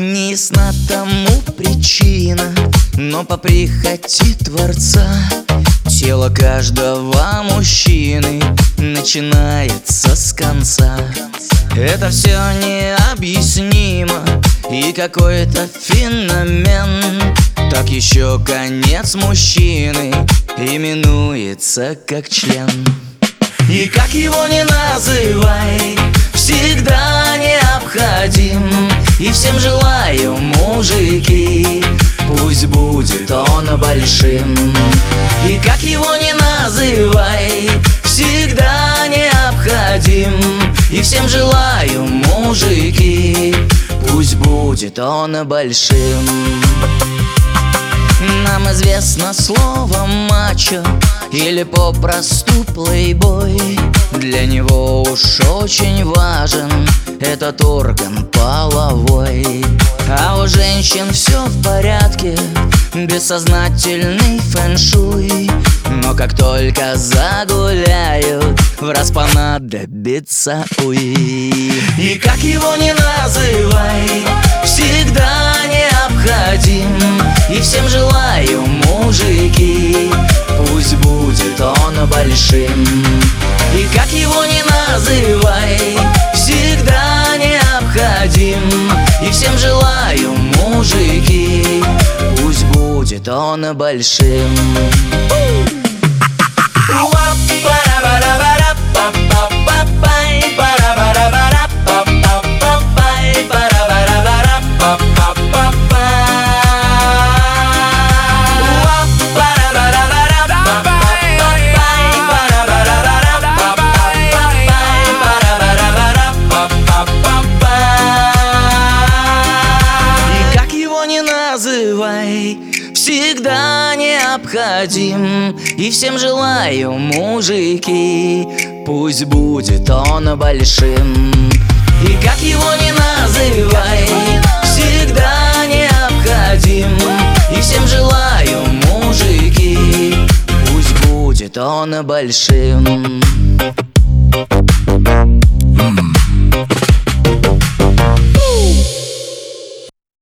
Не ясна тому причина, но по прихоти Творца тело каждого мужчины начинается с конца. Это все необъяснимо и какой-то феномен. Так еще конец мужчины именуется как член. И как его не называй, всегда необходим. И всем желаю, мужики, пусть будет он большим. И как его не называй, всегда необходим. И всем желаю, мужики, пусть будет он большим. Нам известно слово мачо или попросту плейбой. Для него уж очень важен этот орган половой. А у женщин все в порядке, бессознательный фэншуй. Но как только загуляют, враз понадобится уй. И как его не называй, всегда необходим. И всем желаю, мужики, пусть будет он большим. И как его не называй, всегда необходим. И всем желаю, мужики, пусть будет он большим. Всегда необходим. И всем желаю, мужики, пусть будет он большим. И как его не называй, всегда необходим. И всем желаю, мужики, пусть будет он большим.